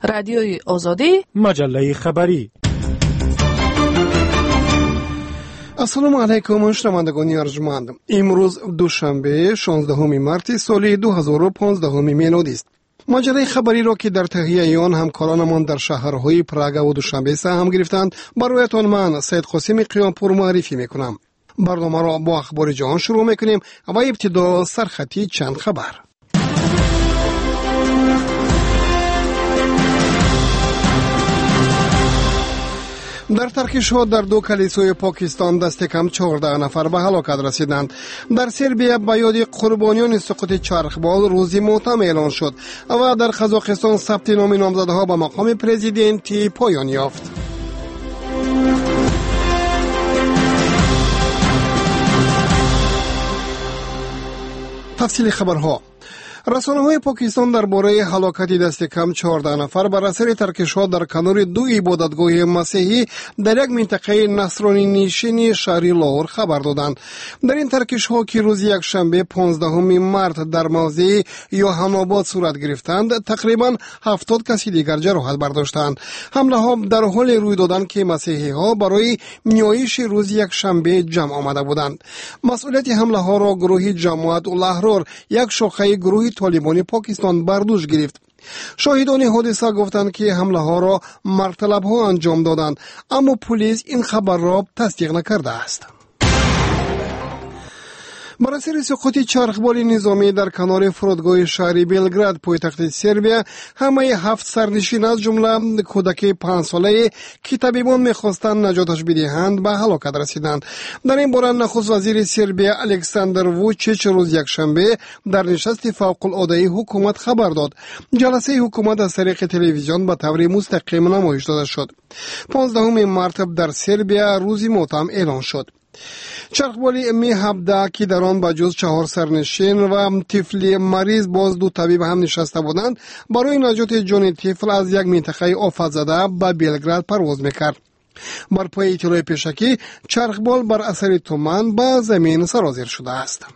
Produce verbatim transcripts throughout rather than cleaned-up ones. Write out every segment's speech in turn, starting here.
رادیوی آزادی، مجله خبری. السلام علیکم شنوندگان ارجمند. امروز دوشنبه شانزدهم مارس سال دو هزار و پانزده میلادی است. مجله خبری را که در تهیه آن همکارانمان در شهرهای پراگ و دوشنبه سهم گرفتند برایتان من سید قاسم قیامپور معرفی میکنم. برنامه را با اخبار جهان شروع میکنیم و ابتدا سرخطی چند خبر. در ترکش‌ها در دو کلیسای پاکستان دست کم چهارده نفر به هلاکت رسیدند. در سربیا به یاد قربانیان سقوط چرخبال روزی ماتم اعلان شد و در قزاقستان ثبت نام نامزدها به مقام پرزیدنتی پایان یافت. تفصیل خبرها. رسانه‌های پاکستان درباره هلاکت دست کم چهارده نفر بر اثر ترکش‌ها در کنار دو عبادتگاه مسیحی در یک منطقه نصرانی نشین شهر لاهور خبر دادند. در این ترکش‌ها که روز یکشنبه پانزدهم مارس در موضع یوحنا آباد صورت گرفتند، تقریباً هفتاد کسی دیگر جراحت برداشتند. حمله‌ها در حال روی دادن که مسیحی‌ها برای نیایش روز یکشنبه جمع آمده بودند. مسئولیت حمله‌ها را گروه جماعت الاحرار، یک شاخه گروه طالبان پاکستان، بر دوش گرفت. شاهدان حادثه گفتند که حمله ها را مرتلب ها انجام دادند، اما پلیس این خبر را تصدیق نکرده است. بر اثر سقوط چرخبال نظامی در کنار فرودگاه شهر بلگراد پایتخت سربیا، همه هفت سرنشین از جمله کودک پنج ساله که طبیبان می‌خواستند نجاتش بدهند به هلاکت رسیدند. در این باره نخست وزیر سربیا الکساندر ووچیچ روز یکشنبه در نشست فوق العاده حکومت خبر داد. جلسه حکومت از طریق تلویزیون به طور مستقیم نمایش داده شد. پانزدهم مارس در سربیا روزی ماتم اعلان شد. چرخبال می هفده که در آن به جز چهار سرنشین و طفل مریض باز دو طبیب هم نشسته بودند، برای نجات جان طفل از یک منطقه آفت زده به بلگراد پرواز میکرد. بر پای اطلاع پیشکی چرخبال بر اثر تمام به زمین سرازیر شده است.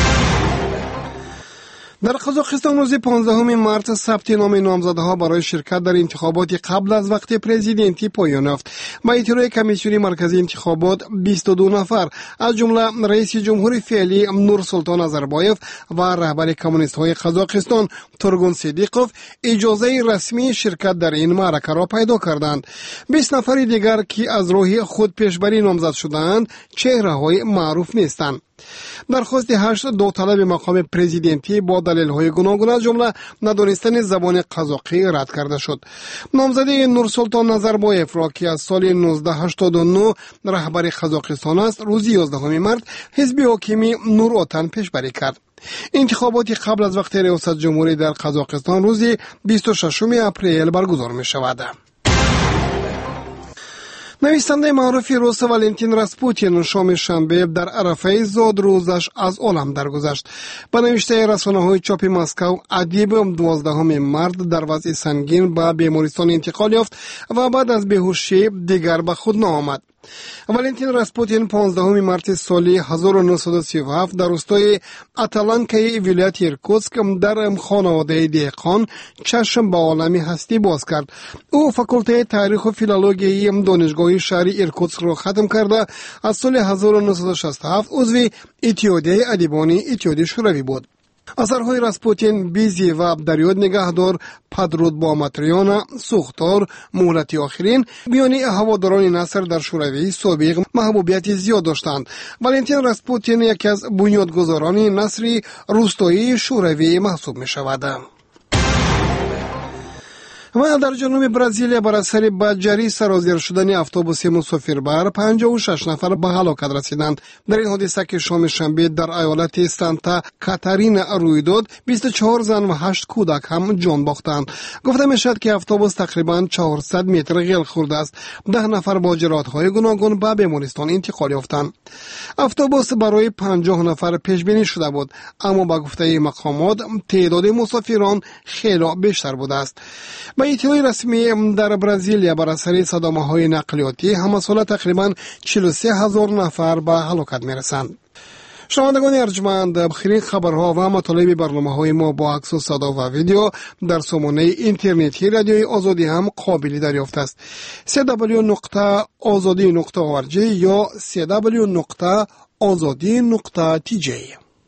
در قزاقستان روز پانزدهم مارس ثبت نام نامزدها برای شرکت در انتخابات قبل از وقت پرزیدنتی پایان یافت. با اطلاع کمیسیون مرکزی انتخابات، بیست و دو نفر از جمله رئیس جمهور فعلی نورسلطان نظربایف و رهبر کمونیست های قزاقستان تورگون صدیقوف اجازه رسمی شرکت در این معرکه را پیدا کردند. بیست نفر دیگر که از راه خود پیشبری نامزد شدند چهره های معروف نیستند. درخواست هشت داوطلب مقام پرزیدنتی با دلایل گوناگون از جمله ندانستن زبان قزاقی رد کرده شد. نامزده نورسلطان نظربایف را که از سال نوزده هشتاد و نه رهبر قزاقستان است، روز یازدهم مارس حزب حاکمی نور اوتن پیشبری کرد. انتخابات قبل از وقت ریاست جمهوری در قزاقستان روز بیست و ششم اپریل برگزار می شود. نویسنده معروف روس والنتین راسپوتین شام شنبه در عرفه زاد روزش از عالم درگذشت. به نوشته رسانه‌های چاپ مسکو، ادیب دوازدهم مارس در وضع سنگین به بیمارستان انتقال یافت و بعد از بیهوشی دیگر به خود ناآمد. والنتین راسپوتین پانزدهم مارس سال هزار و نهصد و سی و هفت در روستای اتالانکای ولایت ایرکوتسک در خانواده دهقان چشم به عالم هستی باز کرد. او فاکولته تاریخ و فیلولوژی دانشگاه شهر ایرکوتسک را ختم کرده از سال هزار و نهصد و شصت و هفت عضو اتحادیه ادیبان اتحادیه شوروی بود. اثرهای راسپوتین، بیزی و دریاد نگهدار، پدرود با ماتریانا، سوختار، مهلت آخرین، بیانی هواداران نصر در شوروی سابق محبوبیت زیاد داشتند. والنتین راسپوتین یکی از بنیادگذاران نصر روستایی شوروی محسوب می شود. و در جنوب برزیل بر اثر بدجوری سرازیر شدن اتوبوس مسافربر پنجاه و شش نفر به هلاکت رسیدند. در این حادثه که شام شنبه در ایالت سانتا کاتارینا روی داد، بیست و چهار زن و هشت کودک هم جان باختند. گفته می شود که اتوبوس تقریباً چهارصد متر غل خورده است. ده نفر با جراحت‌های گوناگون به بیمارستان انتقال یافتند. اتوبوس برای پنجاه نفر پیش بینی شده بود، اما با گفته مقامات تعداد مسافران خیلی بیشتر بوده است. با اطلاع رسمی در برزیل بر اثر صدمه‌های نقلیاتی همه سال تقریباً چهل و سه هزار نفر به هلاکت می‌رسند. شنوندگان ارجمند، بخیرین خبرها و مطالب برنامه‌های ما با عکس و صدا و ویدیو در سامانه اینترنتی رادیوی آزادی هم قابل دریافت است. دبلیو دبلیو دبلیو نقطه آزادی نقطه او آر جی یا دبلیو دبلیو دبلیو نقطه آزادی نقطه تی جی.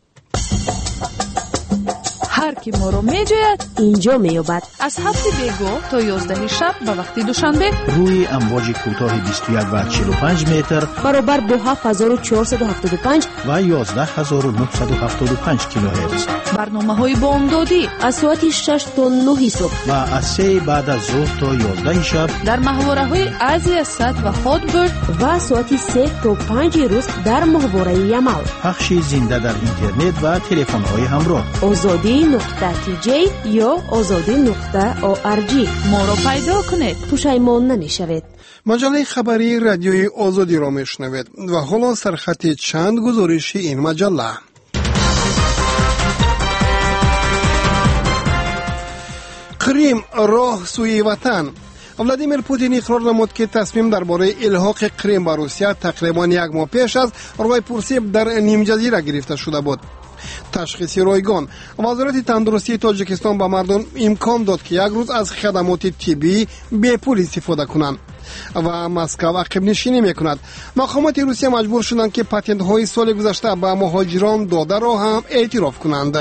هر کی ما رو میجوید اینجا میابد. از هفت بیگو تا یازده شب به وقت دوشنبه روی امواج کوتاه بیست و یک و چهل و پنج متر برابر با هفت هزار و چهارصد و هفتاد و پنج و یازده هزار و نهصد و هفتاد و پنج کیلوهرتز. برنامه های بامدادی از ساعت شش تا نه صبح و از سه بعد از ظهر تا یازده شب در محوره های ازی اسد و هاتبرد و ساعت سه تا پنج روز در محوره یمل. پخش زنده در اینترنت و تلفن های همراه. آزادی نقطه تی جی یا آزادی نقطه او آر جی. ما رو پیدا کنید، پشیمان نمیشوید. مجله خبری رادیوی آزادی را میشنوید و حالا سرخط چند گزارش این مجله. کریم راه سوی وطن. ولادیمیر پوتین اقرار نمود که تصمیم درباره الحاق کریم به روسیه تقریبا یک ماه پیش از رای پرسی در نیم جزیره گرفته شده بود. تشخیص رایگان. وزارت تندرستی تاجیکستان به مردم امکان داد که یک روز از خدمات طبی بے پول استفاده کنند و مسکو عقب نشینی میکند. مقامات روسیه مجبور شدند که پتنت های سال گذشته به مهاجران داده را هم اعتراف کنند.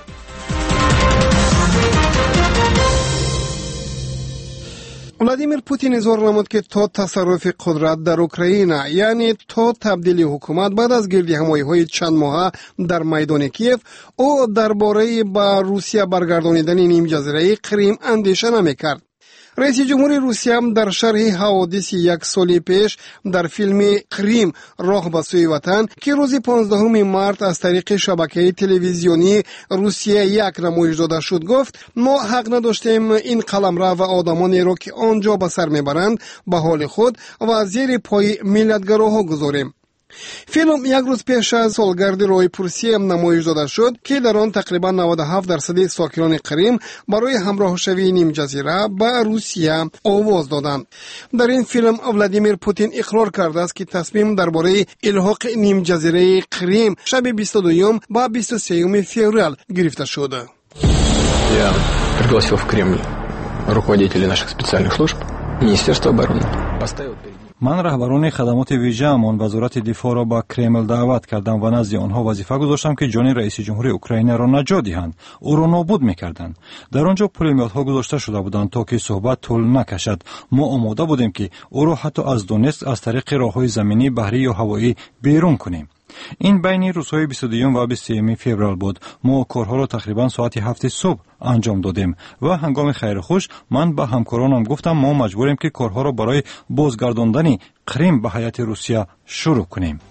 ولادیمیر پوتین اظهار نمود که تا تصرف قدرت در اوکراین، یعنی تا تبدیل حکومت بعد از گردی همایی‌های چند ماهه در میدان کیف، او درباره به روسیه برگردانیدن نیم جزیره کریم اندیشه نمی‌کرد. رئیس جمهور روسیه هم در شرح حوادث یک سال پیش در فیلم کریم راه به سوی وطن که روز پانزدهم مارس از طریق شبکه تلویزیونی روسیه یک نمایش داده شد گفت: ما حق نداشتیم این قلمرو و آدمانی را که آنجا به سر میبرند به حال خود و زیر پای ملتگراها گذاریم. فیلم یک روز پیش از سالگرد رای پرسی نمایش داده شد که در آن تقریبا نود و هفت درصد ساکنان کریم برای همراه شوی نیم جزیره به روسیه آواز دادند. در این فیلم ولادیمیر پوتین اقرار کرده است که تصمیم درباره الحاق نیم جزیره کریم شب بیست و دو با بیست و سه فوریه گرفته شد. Я пригласил в Кремль руководителей наших специальных служб, Министерства обороны. Поставил перед من رهبران خدمات ویژه‌مان وزارت دفاع را به کرمل دعوت کردم و نزد آنها وظیفه گذاشتم که جان رئیس جمهور اوکراین را نجات دهند. او را نابود می‌کردند. در آنجا پولمیات‌ها گذاشته شده بودند تا که صحبت طول نکشد. ما آماده بودیم که او را حتی از دونتسک از طریق راه‌های زمینی، بحری یا هوایی بیرون کنیم. این بین روزهای بیست و دو و بیست و سه فوریه بود. ما کارها را تقریبا ساعت هفت صبح انجام دادیم و هنگام خیر خوش من به همکارانم گفتم ما مجبوریم که کارها را برای بازگرداندن کریم به هیئت روسیه شروع کنیم.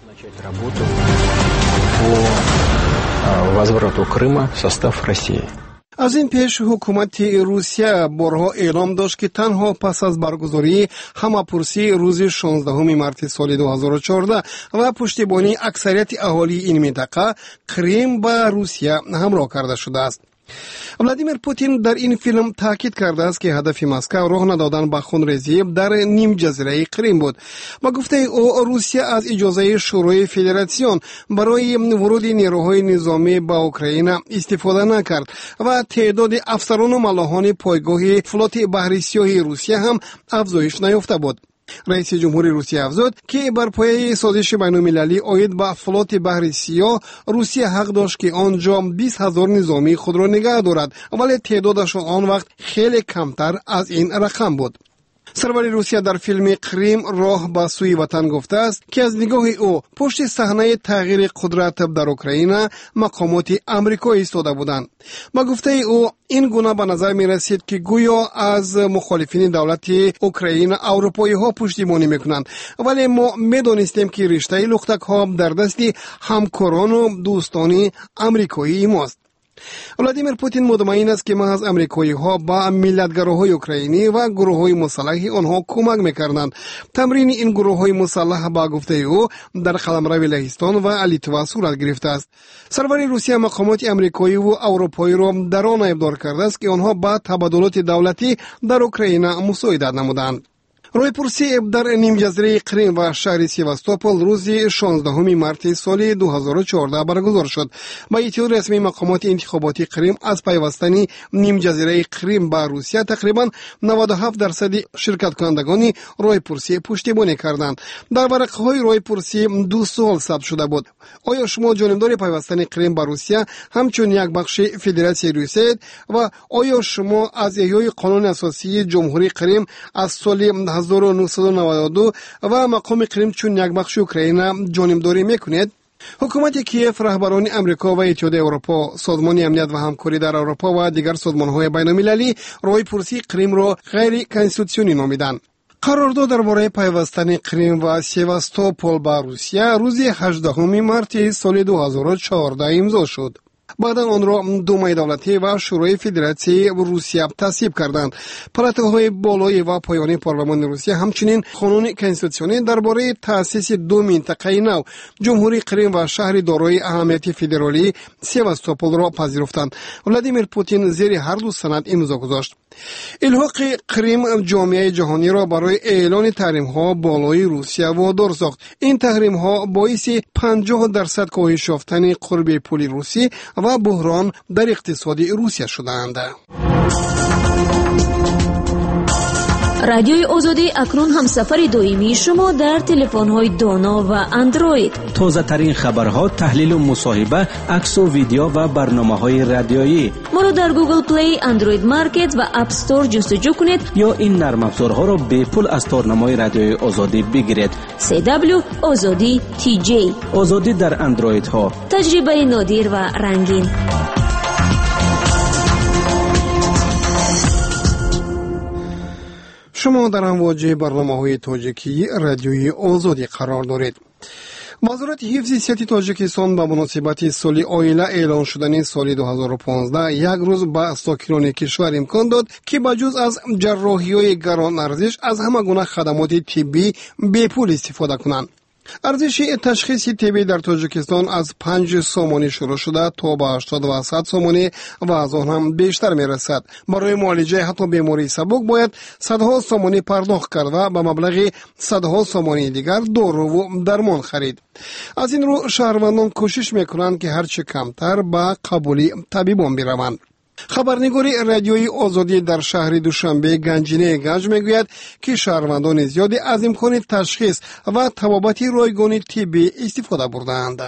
از این پیش حکومت روسیه بارها اعلام داشت که تنها پس از برگزاری همه‌پرسی روز شانزدهم مارس سال دو هزار و چهارده و پشتیبانی اکثریت اهالی این منطقه، کریم به روسیه همراه کرده شده است. ولادیمیر پوتین در این فیلم تاکید کرده است که هدف مسکو راه ندادن به خونریزی در نیم جزیره کریم بود. با گفته او روسیه از اجازه شورای فدراسیون برای ورود نیروهای نظامی به اوکراین استفاده نکرد و تعداد افسران و ملاحان پایگاه فلوت بحری سیاه روسیه هم افزایش نیافته بود. رئیس جمهور روسیه افزود که بر پایه سازش بین‌المللی عاید به فلوت بحری سیاه روسیه حق داشت که آنجا بیست هزار نظامی خود را نگه دارد، ولی تعدادشان آن وقت خیلی کمتر از این رقم بود. سرور روسیه در فیلم کریم راه به سوی وطن گفته است که از نگاه او پشت صحنه تغییر قدرت در اوکراین مقامات آمریکایی ایستاده بودند. با گفته او این گونه به نظر می رسید که گویا از مخالفین دولت اوکراین اروپایی ها پشتیبانی میکنند، ولی ما می دانستیم که رشته لختک ها در دست همکاران و دوستان آمریکایی ماست. ولادیمیر پوتین مطمئن است که محض امریکایی ها با ملتگراهای اوکراینی و گروه های مسلح آنها کمک میکردند. تمرین این گروه های مسلح با گفته او در قلمرو لهستان و لیتوا صورت گرفته است. سرور روسیه مقامات امریکایی و اروپایی را در آن ابدار کرده است که آنها با تبادلات دولتی در اوکراین مساعدت نمودند. رویپرسی در نیم جزیره کریم و شهر سیواستوپول روز شانزدهم مارس سال دو هزار و چهارده برگزار شد. با اطلاع رسمی مقامات انتخاباتی کریم از پیوستن نیم جزیره کریم با روسیه تقریبا نود و هفت درصد شرکت کنندگان رویپرسی پشتیبانی کردند. در ورقه‌های رویپرسی دو سوال ثبت شده بود: آیا شما جانبدار پیوستن کریم با روسیه همچون یک بخش فدراسیون روسیه و آیا شما از احیای قانون اساسی جمهوری کریم از سال هزار و نهصد و نود و دو و مقام کریم چون یک بخش اوکراین جانبداری میکنید؟ حکومت کیف رهبران امریکا و اتحادیه اروپا، سازمان امنیت و همکاری در اروپا و دیگر سازمان‌های بین‌المللی رویپرسی کریم را غیر کنستیتوسیونی نامیدند. قرارداد درباره پیوستن کریم و سیواستوپول با روسیه روز هجدهم مارس سال دو هزار و چهارده امضا شد. بعد آن را دومای دولتی و شورای فدراسی روسیه تصویب کردند. پلاتهای بالای و پایانی پارلمان روسیه همچنین قانون کنستیتوسیونی درباره تأسیس دو منطقه نو جمهوری کریم و شهر دارای اهمیت فدرالی سیواستوپول را پذیرفتند. ولادیمیر پوتین زیر هر دو سند امضا گذاشت. الحاق کریم جامعه جهانی را برای اعلان تحریم ها بالای روسیه وادار ساخت. این تحریم ها باعث پنجاه درصد کاهش یافتن قرب پول روسی و بحران در اقتصاد روسیه شدند. رادیوی آزادی اکنون هم سفر دائمی شما در تلفن‌های دانا و اندروید. تازه ترین خبرها، تحلیل و مصاحبه، عکس و ویدیو و برنامه‌های رادیویی. ما رو در گوگل پلی، اندروید مارکت و اپ استور جستجو کنید یا این نرم افزارها را به پول از تارنمای رادیوی آزادی بگیرید. سی دبلیو آزادی تی جی. آزادی در اندروید ها. تجربه نادر و رنگین. شما در امواج برنامه‌های تاجیکی رادیوی آزادی قرار دارید. وزارت حفظ صحت تاجیکستان به مناسبت سال عائله اعلان شدن سال دو هزار و پانزده یک روز به ساکنان کشور امکان داد که بجز از جراحی‌های گران ارزش از همه گونه خدمات طبی بے پول استفاده کنند. ارزش تشخیص طبی در تاجیکستان از پنج سومانی شروع شده تا به هشتاد و صد سومانی و از آن هم بیشتر می رسد. برای معالجه حتی بیماری سبک باید صدها سومانی پرداخت کرد و به مبلغ صدها سومانی دیگر دارو و درمان خرید. از این رو شهروندان کوشش میکنند که هرچه کمتر به قبولی طبیبان بروند. خبرنگاری رادیوی آزادی در شهر دوشنبه گنجینه گنج میگوید که شهروندان زیادی از امکان تشخیص و طبابت رایگان طبی استفاده بردند.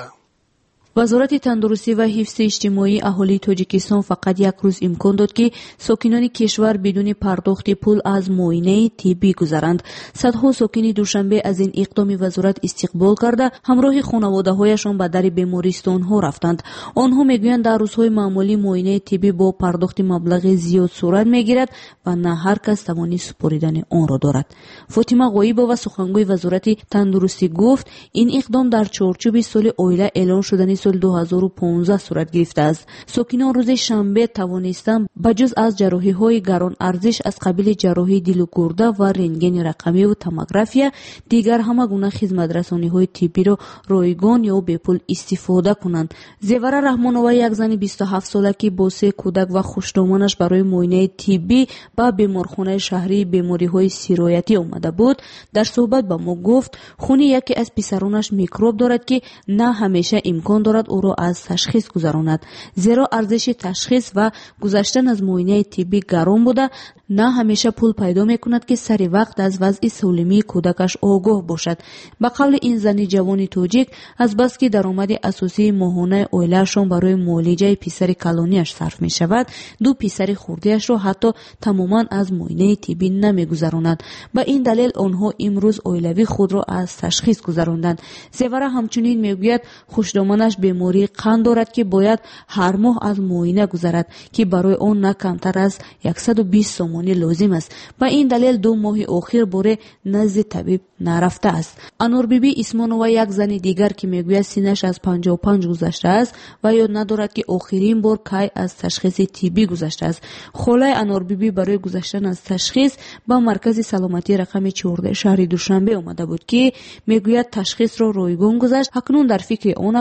وزارت تندرستی و حفظ اجتماعی اهالی تاجیکستان فقط یک روز امکان داد که ساکنان کشور بدون پرداخت پول از معاینه طبی گذرند. صدها ساکن دوشنبه از این اقدام وزارت استقبال کرده همراه خانواده‌هایشان به در بیمارستان‌ها رفتند. آنها میگویند در روزهای معمولی معاینه طبی با پرداخت مبلغ زیاد صورت میگیرد و نه هر کس توانی سپاریدن آن را دارد. فاطمه غایبova سخنگوی وزارت تندرستی گفت این اقدام در چارچوب سال عائله اعلان شدن سال دو هزار و پانزده صورت گرفته است. ساکنان روز شنبه توانستند بجز از جراحی‌های گران ارزش از قبیل جراحی دل و گرده و رنتگن رقمی و توموگرافی دیگر همه گونه خدمت رسانی‌های طبی را رایگان یا به پول استفاده کنند. زیور رحمانова یک زن بیست و هفت ساله که با سه کودک و خوشدامانش برای معاینه طبی به بیمارخانه شهری بیماری‌های سرایتی آمده بود در صحبت با ما گفت خونی یکی از پسرانش میکروب دارد که نه همیشه امکان دارد او را از تشخیص گذراند، زیرا ارزش تشخیص و گذشتن از معاینه طبی گران بوده نه همیشه پول پیدا میکند که سری وقت از وضع سالمی کودکش آگاه باشد. به قول این زن جوان تاجیک از بس که درآمد اساسی ماهانه عائله‌شان برای معالجه پسر کلانیش صرف می شود دو پسر خرده‌اش را حتی تماما از معاینه طبی نمیگذراند. به این دلیل آنها امروز عائلوی خود را از تشخیص گذراندند. زیور همچنین میگوید خوشدامانش بیماری قند دارد که باید هر ماه از معاینه گذرد که برای آن نه کمتر از صد و بیست سومانی لازم است. به این دلیل دو ماه اخیر باره نزد طبیب نرفته است. انور بیبی اسمانова یک زن دیگر که میگوید سینه‌اش از پنجاه و پنج گذشته است و یاد ندارد که آخرین بار کی از تشخیص طبی گذشته است. خاله انور بیبی برای گذشتن از تشخیص به مرکز سلامتی رقم چهارده شهر دوشنبه آمده بود که میگوید تشخیص را رایگان گذشت. اکنون در فکر آن افتاده است که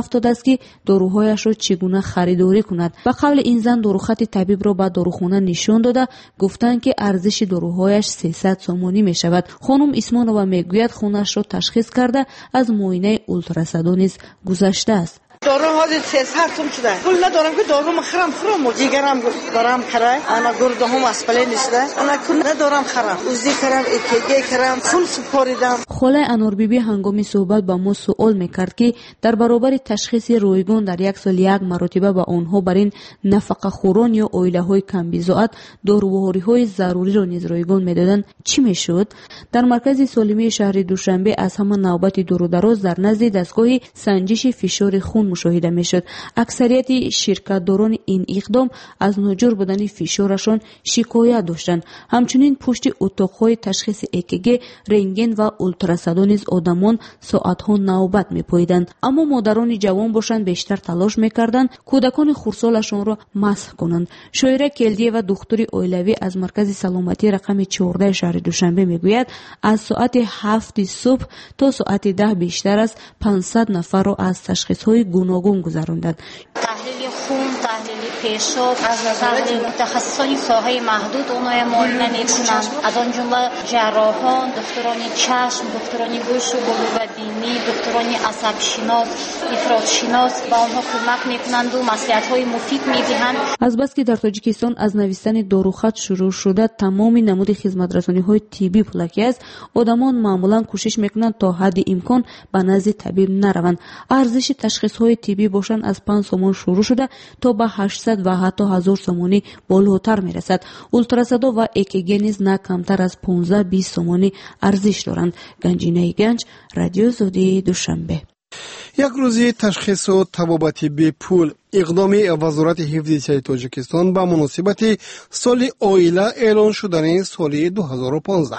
که داروهایش را چگونه خریداری کند. به قول این زن داروخط طبیب را به داروخانه نشان داده گفتند که ارزش داروهایش سیصد سومانی می شود. خانم اسمانова میگوید خونش را تشخیص کرده از معاینه اولتراساندو نیز گذشته است. دارو حاضر سیصد سوم شده. پول ندارم که دارو مخرم خرم و دیگرم دارم خره. انا گرده هم اسپلی نیسته. انا کن ندارم خرم. اوزی خرم اکیگی خرم. فول سپاریدم. خاله انور بیبی هنگامی صحبت با ما سوال میکرد که در برابر تشخیص رویگون در یک سال یک مرتبه با آنها بر این نفقه خوران یا اویله های کم بیزاعت داروهاری های ضروری را نیز رویگون میدادند چی میشد؟ در مرکز سالمی شهر دوشنبه از همان نوبت دور و دراز در نزد دستگاه سنجش فشار خون مشاهده میشد. اکثریت شرکتداران این اقدام از ناجور بودن فشارشان شکایت داشتند. همچنین پشت اتاقهای تشخیص اکگ، رنتگن و اولتراساندو نیز آدمان ساعتها نوبت میپاییدند. اما مادران جوان باشند بیشتر تلاش میکردند کودکان خردسالشان را مسح کنند. شاعره کلدیه و دکتری اویلوی از مرکز سلامتی رقم چهارده شهر دوشنبه میگوید از ساعت هفت صبح تا ساعت ده بیشتر از پانصد نفر را از تشخیص‌های گوناگون گذراندند. تحلیل خون، تحلیل پیشاب، از نظر متخصصان ساحه محدود اونها معاینه میکنند. از آن جمله جراحان، دکتران چشم، دکتران گوش و گلو و بینی، دکتران عصب شناس، افراد شناس با آنها کمک میکنند و مصلحت‌های مفید میدهند. از بس که در تاجیکستان از نویسن داروخط شروع شده تمام نمود خدمت‌رسانی‌های طبی پلاکی است، آدمان معمولا کوشش میکنند تا حد امکان به نزد طبیب نروند. ارزش تشخیص‌های طبی باشند از پنج سومون شروع شده تا به هشتصد و حتی هزار سومانی بالاتر میرسد. اولتراساندو و اکگ نیز نه کمتر از پانزده بیست سومانی ارزش دارند. گنجینه گنج، رادیو زودی دوشنبه. یک روزی تشخیص و طبابت بی پول اقدامی وزارت حفظ صحت تاجیکستان به مناسبت سال اویله اعلان شدن سال دو هزار و پانزده.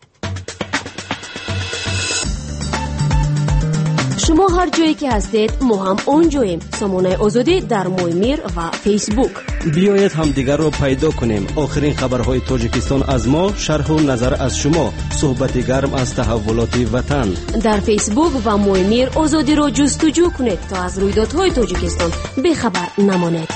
شما هر جایی که هستید ما هم اونجاییم. سامانه آزادی در مویمیر و فیسبوک. بیایید هم دیگر رو پیدا کنیم. آخرین خبرهای تاجیکستان از ما، شرح و نظر از شما، صحبت گرم از تحولات وطن. در فیسبوک و مویمیر آزادی رو جستجو کنید تا از رویدادهای تاجیکستان بخبر نمانید.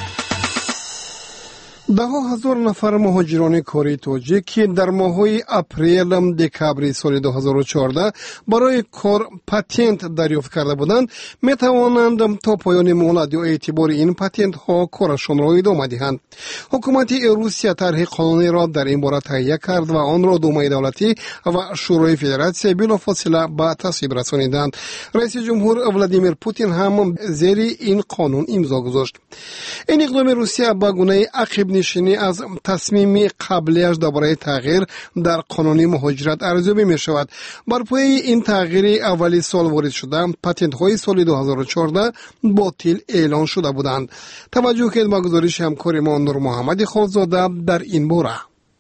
ده هزار نفر مهاجران کاری تاجیک که در ماه‌های اپریل دکبر سال دو هزار و چهارده برای کار پتنت دریافت کرده بودند می توانند تا پایان مهلت یا اعتبار این پتنت ها کارشان را ادامه دهند. حکومت روسیه طرح قانونی را در این باره تهیه کرد و آن را دومه دولتی و شورای فدراسیون بلافاصله به تصویب رسانیدند. رئیس جمهور ولادیمیر پوتین هم زیر این قانون امضا گذاشت. این اقدام روسیه به گونه عقب نشینی از تصمیم قبلیش درباره تغییر در قانون مهاجرت ارزیابی می شود. بر پایه این تغییر اولی سال وارد شده پتنت های سال دو هزار و چهارده باطل اعلان شده بودند. توجه کنید به گزارش همکار ما نور محمد خالزاده در این باره.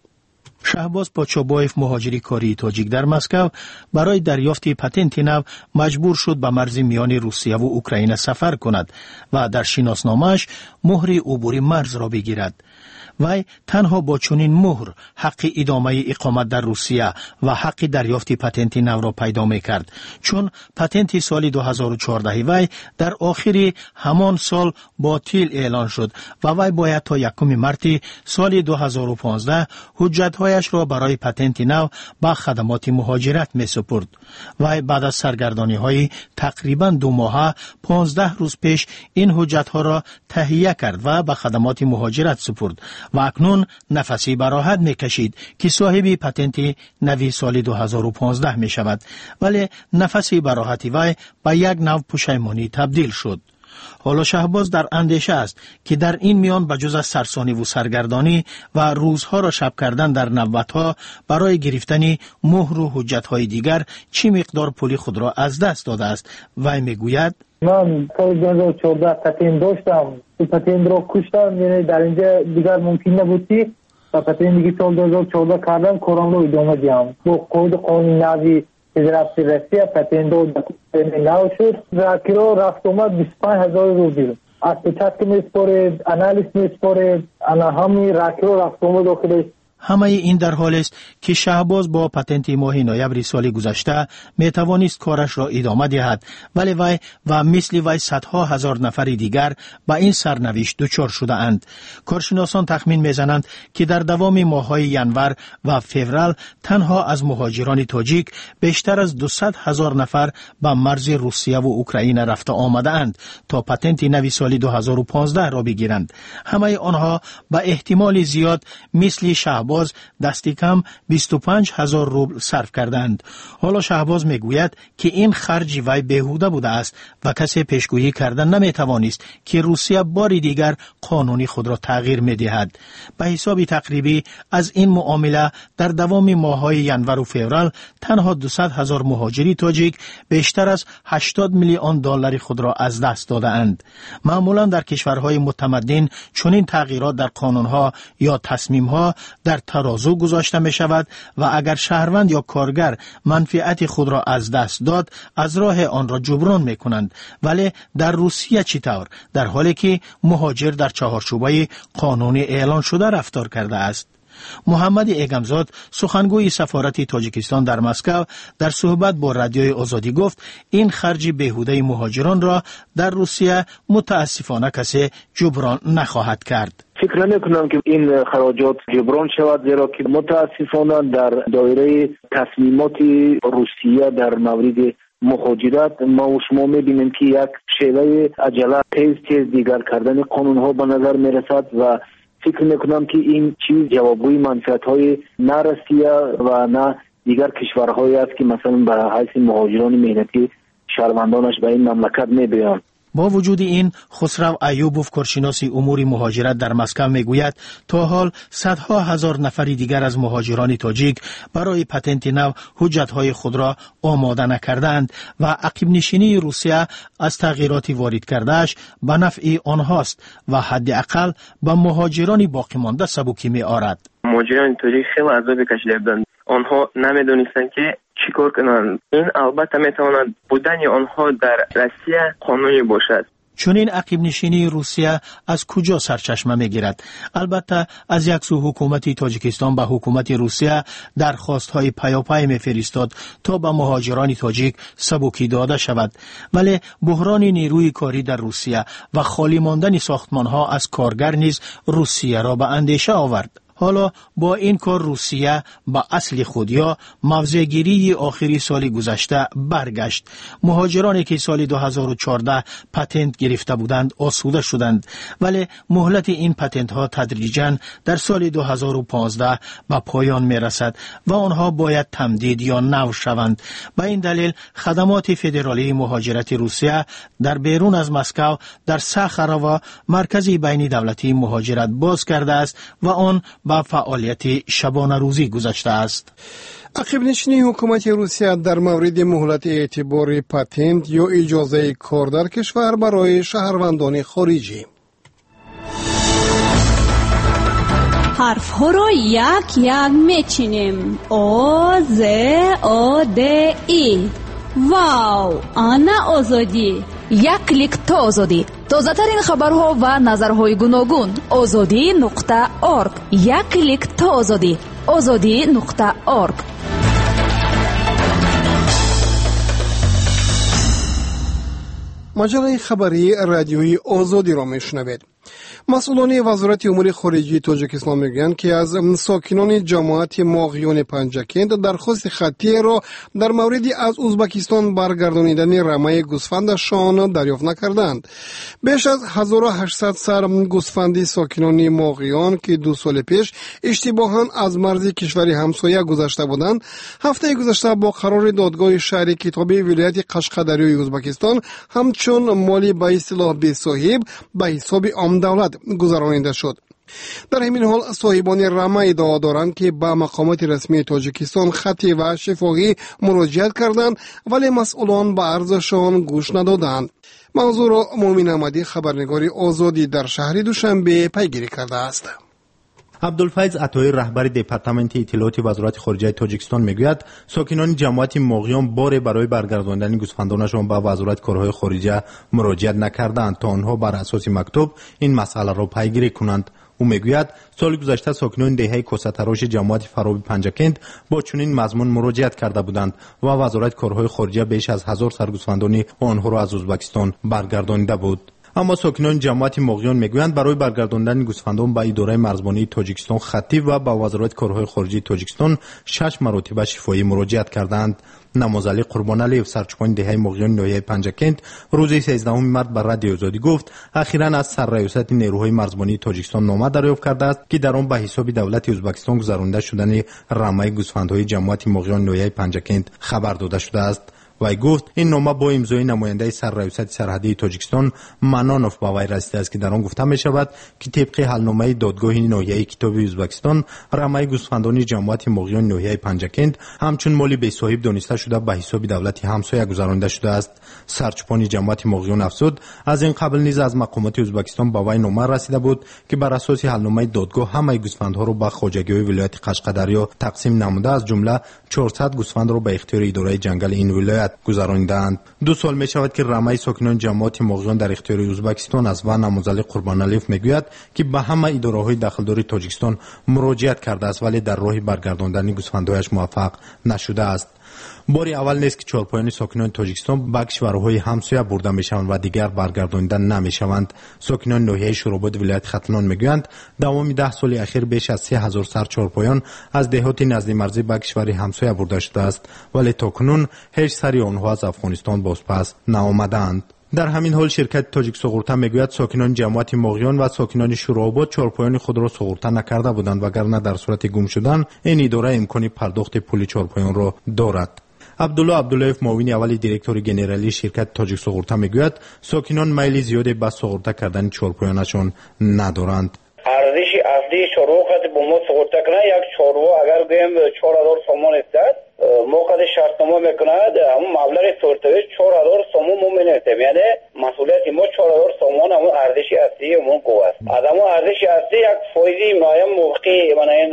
شهباز پاچابایف مهاجری کاری تاجیک در مسکو برای دریافت پتنت نو مجبور شد به مرز میان روسیه و اوکراین سفر کند و در شناسنامه‌اش مهر عبور مرز را بگیرد. وی تنها با چنین مهر حق ادامه اقامت در روسیه و حق دریافت پتنت نو را پیدا می‌کرد، چون پتنت سال دو هزار و چهارده وی در آخر همان سال باطل اعلان شد و وی باید تا یکم مارس سال دو هزار و پانزده حجت‌هایش را برای پتنت نو به خدمات مهاجرت می‌سپرد. وی بعد از سرگردانی‌های تقریباً دو ماهه پانزده روز پیش این حجت‌ها را تهیه کرد و به خدمات مهاجرت سپرد و اکنون نفسی به راحت میکشید که صاحب پتنت نوی سال دو هزار و پانزده می شود، ولی نفسی به راحتی وی به یک نوع پشیمانی تبدیل شد. حالا شهباز در اندیشه است که در این میان بجز از سرسانی و سرگردانی و روزها را شب کردن در نوبتها برای گرفتن مهر و حجتهای دیگر چی مقدار پولی خود را از دست داده است. وی میگوید من سال دو هزار و چهارده پتنت داشتم، پتنت را کشتم، یعنی در اینجا دیگر ممکن نبود که پتنت دیگه سال دو هزار و چهارده کردم کارم رو ادامه دهم. با قید قانون نوی فدراسیون روسیه پتنت نو شد. راکیرو رفت اومد بیست و پنج هزار روبل. از پچت که میسپارید، انالیز میسپارید، انا همی راکیرو رفت اومد داخل همه این در حال است که شهباز با پتنت ماه نوامبر سال گذشته می توانست کارش را ادامه دهد، ولی وی و مثل وی صدها هزار نفر دیگر با این سرنوشت دچار شده اند. کارشناسان تخمین میزنند که در دوام ماه‌های ینور و فوریه تنها از مهاجران تاجیک بیشتر از دویست هزار نفر به مرز روسیه و اوکراین رفته آمده اند تا پتنت نو سال دو هزار و پانزده را بگیرند. همه آنها به احتمال زیاد مثل شهباز دستی کم بیست و پنج هزار روبل صرف کردند. حالا شهباز میگوید که این خرج وی بیهوده بوده است و کسی پیشگویی کردن نمیتوانست که روسیه بار دیگر قانونی خود را تغییر میدهد. به حساب تقریبی از این معامله در دوام ماه‌های ینور و فوریه تنها دویست هزار مهاجری تاجیک بیشتر از هشتاد میلیون دلار خود را از دست داده اند. معمولا در کشورهای متمدن چنین تغییرات در قانونها یا تصمیمها در ترازو گذاشته می شود و اگر شهروند یا کارگر منفعت خود را از دست داد از راه آن را جبران می کنند. ولی در روسیه چطور؟ در حالی که مهاجر در چهارچوبه قانونی اعلان شده رفتار کرده است. محمد ایگمزاد سخنگوی سفارت تاجیکستان در مسکو در صحبت با رادیوی آزادی گفت این خرج بیهوده مهاجران را در روسیه متاسفانه کسی جبران نخواهد کرد. فکر نمی کنم که این خراجات جبران شود، زیرا که متاسفانه در دایره تصمیمات روسیه در مورد مهاجرت ما و شما می‌بینیم که یک شیوه عجله تیز تیز دیگر کردن قانون ها به نظر می رسد و فکر میکنم که این چیز جوابگوی منفعت های نه روسیه و نه دیگر کشورهایی است که مثلا به حیث مهاجران مهنتی شهروندانش به این مملکت می‌بیایند. با وجود این خسرو ایوبوف کارشناس امور مهاجرت در مسکو میگوید تا حال صدها هزار نفر دیگر از مهاجران تاجیک برای پتنت نو حجت‌های خود را آماده نکردند و عقب نشینی روسیه از تغییرات وارد کردهش به نفع آنهاست و حداقل به مهاجران باقی مانده سبکی می‌آورد. مهاجران تاجیک خیلی عذاب کشیده بودند. آنها نمیدونستند که چیکار کنند. این البته میتواند بودن آنها در روسیه قانونی باشد. چون این عقب نشینی روسیه از کجا سرچشمه میگیرد؟ البته از یک سو حکومت تاجیکستان به حکومت روسیه درخواست‌های پیاپی میفرستاد تا به مهاجران تاجیک سبکی داده شود، ولی بحران نیروی کاری در روسیه و خالی ماندن ساختمان‌ها از کارگر نیز روسیه را به اندیشه آورد. حالا با این کار روسیه با اصل خود یا موضع‌گیری آخری سال گذشته برگشت. مهاجرانی که سال دو هزار و چهارده پتنت گرفته بودند آسوده شدند، ولی مهلت این پتنت ها تدریجاً در سال دو هزار و پانزده به پایان می رسد و آنها باید تمدید یا نو شوند. به این دلیل خدمات فدرالی مهاجرت روسیه در بیرون از مسکو در ساخارا مرکزی بین دولتی مهاجرت باز کرده است و آن با فعالیت شبانه روزی گذشته است. عقب نشینی حکومت روسیه در مورد مهلت اعتبار پتنت یا اجازه کار در کشور برای شهروندان خارجی. حرف ها را یک یک میچینیم. آ ز آ د ای. واو، آنا آزادی. یک کلیک تا آزادی. تازه ترین خبرها و نظرهای گوناگون. آزادی نقطه ارگ. یک کلیک تا آزادی. آزادی نقطه ارگ. مجله خبری رادیویی آزادی را میشنوید. مسئولان وزارت امور خارجه تاجیکستان میگویند که از ساکنان جماعت ماغیان پنجکند درخواست خطی را در مورد از ازبکستان برگردانیدن رمه گوسفندشان دریافت نکردند. بیش از هزار و هشتصد سر گوسفند ساکنان ماغیان که دو سال پیش اشتباهاً از مرز کشور همسایه گذشته بودند، هفته گذشته با قرار دادگاه شهری کتابی ولایت قشقدری ازبکستان همچون مالی به اصطلاح بی صاحب به حساب عام دولت گذرانیده شد. در همین حال صاحبان رمه ادعا دارند که به مقامات رسمی تاجیکستان خطی و شفاهی مراجعت کردند، ولی مسئولان به عرضشان گوش ندادند. موضوع را مومن احمدی خبرنگار آزادی در شهر دوشنبه پیگیری کرده است. عبدالفیض عطایی رهبر دپارتمنت اطلاعات وزارت خارجه تاجیکستان میگوید ساکنان جماعت ماغیان بار برای برگرداندن گوسفندانشان به وزارت کارهای خارجه مراجعت نکردند تا آنها بر اساس مکتوب این مسئله را پیگیری کنند. او میگوید سال گذشته ساکنان دهه کوسه‌تراش جماعت فرابی پنجکند با چنین مضمون مراجعت کرده بودند و وزارت کارهای خارجه بیش از هزار سرگوسفندانی آنها را از ازبکستان برگردانیده بود. اما ساکنان جماعت مغیان میگویند برای برگرداندن گوسفندان به اداره مرزبانی تاجیکستان خطی و به وزارت کارهای خارجه تاجیکستان شش مرتبه شفاهی مراجعت کردند. نمازعلی قربانعلیف سرچوپان دهه مغیان ناحیه پنجکند روز سیزدهم مارس بر رادیو آزادی گفت اخیراً از سرریاست نیروهای مرزبانی تاجیکستان نامه دریافت کرده است که در آن به حساب دولت ازبکستان گذرانده شدن رمه گوسفندهای جماعت مغیان ناحیه پنجکند خبر داده شده است. وی گفت این نامه با امضای نماینده سرریاست سرحدی تاجیکستان منانوف به وی رسیده است که در آن گفته می شود که طبق حلنامه دادگاه ناحیه کتاب ازبکستان رمه گوسفندان جماعت مغیان ناحیه پنجکند همچون مالی بی صاحب دانسته شده به حساب دولت همسایه گذرانده شده است. سرچوپان جماعت مغیان افزود از این قبل نیز از مقامات ازبکستان به وی نامه رسیده بود که بر اساس حلنامه دادگاه همه گوسفندها را به خواجگی ولایت قشقدریا تقسیم نموده از جمله چهارصد گوسفند را به اختیار اداره جنگل این ولایت گذراندند. دو سال می شود که رمه ساکنان جماعت مغیان در اختیار ازبکستان است و نمازعلی قربانعلیف میگوید که به همه اداره‌های داخلداری تاجیکستان مراجعت کرده است ولی در راه برگرداندن گوسفندهایش موفق نشده است. باری اول نیست که چهارپایان ساکنان تاجیکستان به کشورهای همسایه برده میشوند و دیگر برگردانده نمیشوند. ساکنان ناحیه شوراباد ولایت ختنان میگویند دوام ده سال اخیر بیش از سه هزار سر چهارپایان از دهات نزد مرزی به کشور همسایه برده شده است ولی تاکنون هیچ سری آنها از افغانستان بازپس نآمدند. در همین حال شرکت تاجیک سغورته میگوید ساکنان جماعت مغیان و ساکنان شوراباد چهارپایان خود را سغورته نکرده بودند وگرنه در صورت گم شدن این اداره امکان پرداخت پول چهارپایان را دارد. عبدالله عبداللهیف معاون اول دیرکتور گنرالی شرکت تاجیک سغورته میگوید ساکنان میل زیادی به سغورته کردن چهارپایانشان ندارند. ارزش اصلی چهارپایان با ما سغورته کنه یک چهارپایان اگر گویم چهار هزار سومان است موقع شرطنامه میکند همون مبلغ سغورته چهار هزار سومان ما مینویسیم یعنی مسئولیت ما چهار هزار سومان همون ارزش اصلی همون گو است. از همون ارزش اصلی یک فایده مایم موقعی من این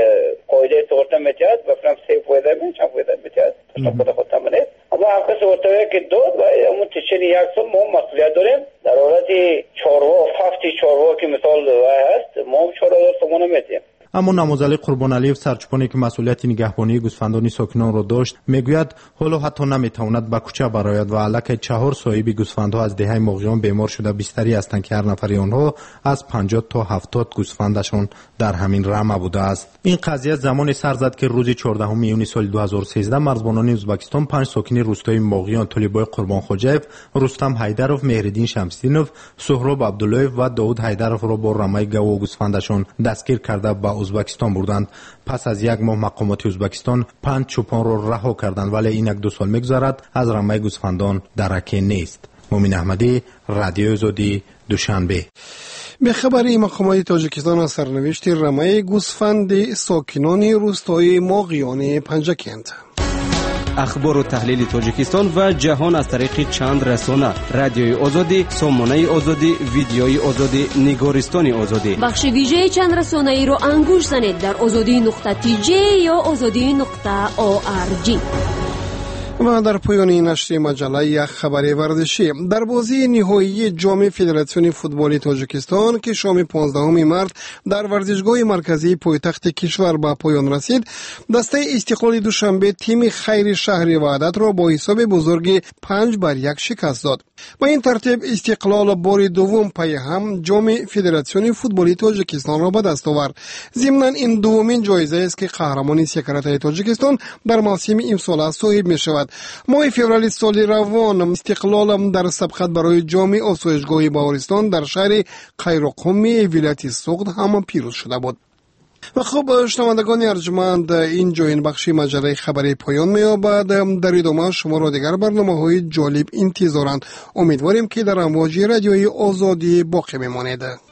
قاعده سغورته میتید بفرم سه فایده من چند فایده میتید خود خود تمنه اما حق سغورته که داد و همون تشین یک سال ما مسئولیت داریم در حالت چهارپایان هفتی چهارپایان که مثال هست ما چهار هزار سومان میتیم. اما نمازعلی قربانعلیف سرچوپانی که مسئولیت نگهبانی گوسفندان ساکنان را داشت میگوید حالا حتی نمیتواند به کوچه برآید و الک چهار صاحب گوسفندها از دهه مغیان بیمار شده بستری هستند که هر نفری آنها از پنجاه تا هفتاد گوسفندشان در همین رمه بوده است. این قضیه زمان سر زد که روز چهاردهم میون سال دو هزار و سیزده مرزبانان ازبکستان پنج ساکن روستای مغیان طالبای قربان خوجایف، رستم حیدروف، مهرالدین شمس‌الدینوف، سهراب عبداللهیف و داود حیدروف را با رمه گاو و گوسفندشان دستگیر کرده به ازبکستان بردند. پس از یک ماه مقامات ازبکستان پنج چوپان را رها کردند ولی این یک دو سال میگذرد از رمه گوسفندان درکی نیست. مومن احمدی، رادیو آزادی، دوشنبه. به خبر مقامات تاجیکستان از سرنوشت رمه گوسفند ساکنان روستای مغیان پنجکند. اخبار و تحلیل تاجیکستان و جهان از طریق چند رسانه: رادیوی آزادی، سامانه آزادی، ویدیوی آزادی، نگارستان آزادی. بخش ویژه چند رسانه ای را انگوش زنید در آزادی نقطه تی جی یا آزادی نقطه او آر جی. و در پایان نشر مجله یک خبر ورزشی. در بازی نهایی جام فدراسیون فوتبال تاجیکستان که شام پانزدهم مارس در ورزشگاه مرکزی پایتخت کشور به پایان رسید، دسته استقلال دوشنبه تیم خیر شهر وحدت را با حساب بزرگ پنج بر یک شکست داد. با این ترتیب استقلال بار دوم پای هم جام فدراسیون فوتبال تاجیکستان را به دست آورد. ضمناً این دومین جایزه است که قهرمانی سکرتای تاجیکستان در موسم امسال صاحب می شود. ماه فوریه سال روان استقلال در سبقت برای جام آسایشگاه باورستان در شهر قیروقمی ولایت سوغد هم پیروز شده بود. و خب شنوندگان ارجمند، اینجا این بخشی مجله خبری پایان می‌یابد. در ادامه شما را دیگر برنامه‌های جالب انتظارند. امیدواریم که در امواج رادیوی آزادی باقی بمانید.